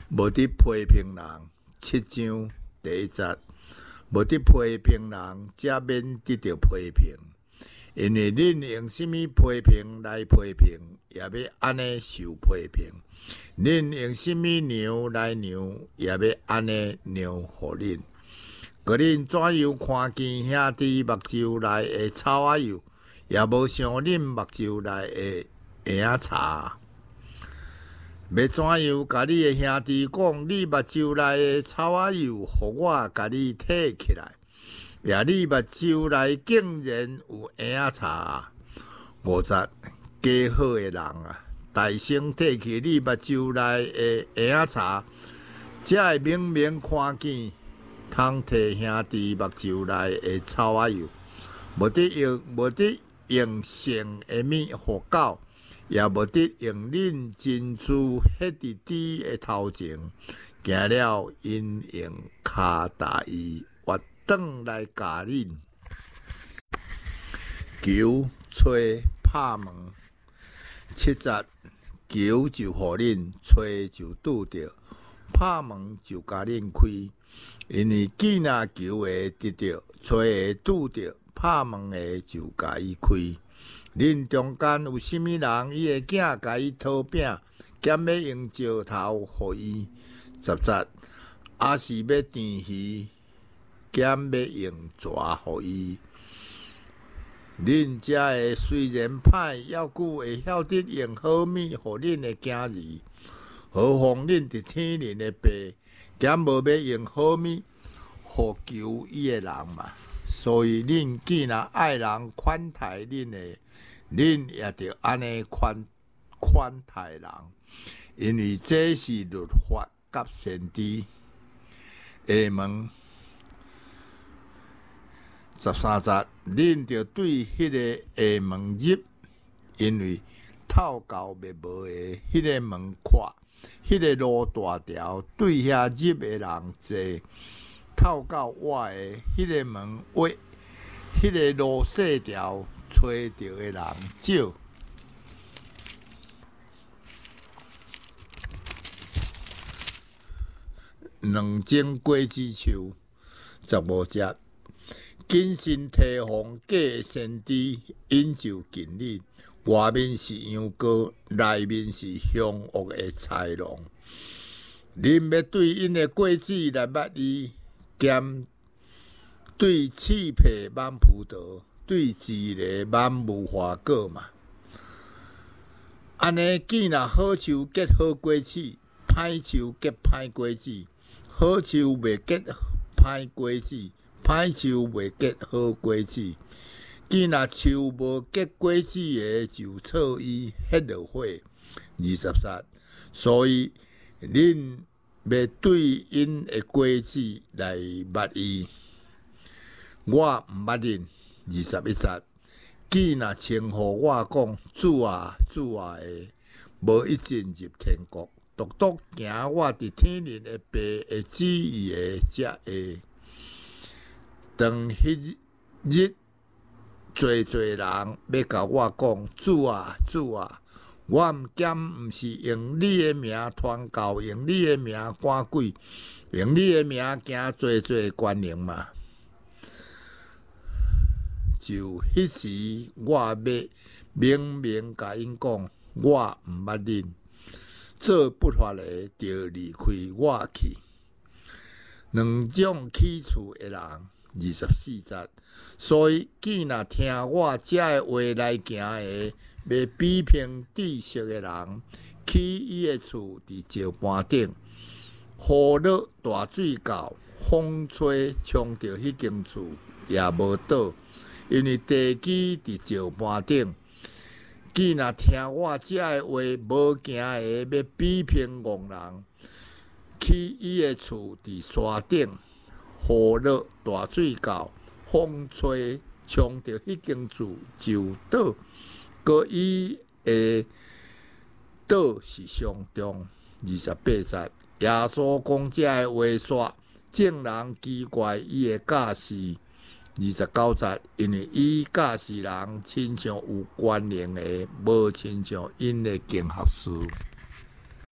无得批评人七章第1节，无得批评人，则免得到批评。因为恁用什么批评来批评，也要安尼受批评；恁用什么量来量，也要安尼量互恁。个恁怎样看见兄弟目睭内的草仔油，也无想恁目睭内的婴仔茶。要怎样甲你的兄弟讲，你目睭内的草仔油，互我甲你摕起来？也你目睭内竟然有婴仔茶？5节，加好的人啊，大声摕起你目睭内的婴仔茶，才会明明看见，通摕兄弟目睭内的草仔油，无得用性的物互狗，也无得用恁珍珠迄伫猪的头前，行了因用骹踏伊。转来教恁，求吹拍门，7节，求就互恁，吹就拄着，拍门就甲恁开。因为既若求会得着，吹会拄着，拍门的就甲伊开。恁中间有甚物人，伊的囝甲伊讨饼，兼要用石头互伊？10节，还是要甜鱼？兼要用蛇互伊，恁遮个虽然歹，要久会晓得用好物互恁的囝儿，何况恁伫天灵的爸，兼无要用好物互求伊的人嘛？所以恁既然爱人款待恁的，恁也着安尼款待人，因为这是律法甲先知。下门。13节，恁着对迄个下门入，因为透到灭无的迄个门看，迄个路大条，对遐入的人济；透到我的迄个门挖，迄个路细条，找着的人少。2种果子树，15节。谨慎提防假先知引诱近你，外面是羊羔，内面是凶恶的豺狼。恁要对因的果子来捌伊，兼对刺皮挽葡萄，对蒺藜挽无花果嘛。安尼既若好树结好果子，歹树结歹果子，好树未结歹果子。歹树未结好果子，既若树无结果子的，就错伊ฮ็落火。20节，所以恁要对因的果子来捌伊，我毋捌恁。21节，既若称呼我讲主啊主啊的，无一进入天国，独独行我伫天灵的爸的旨意的，才会。当迄日，侪人要甲我讲主啊主啊，我毋是用你的名传教，用你的名赶鬼，用你的名行侪官灵嘛。就迄时，我要明明甲因讲，我毋捌恁，做不法的就离开我去。2种起厝的人。24节，所以既若听我这的话来行的，要批评知识的人，起伊的厝伫石盘顶，雨落大水到，风吹冲着迄间厝也无倒，因为地基伫石盘顶。既若听我这的话无行的，要批评戆人，起伊的厝伫山顶。雨落大水到，风吹冲着迄间厝就倒，搁伊的倒是上重。28节，耶稣讲这的话说，众人奇怪伊的教示。29节，因为伊教示人亲像有关联的，无亲像因的经学书。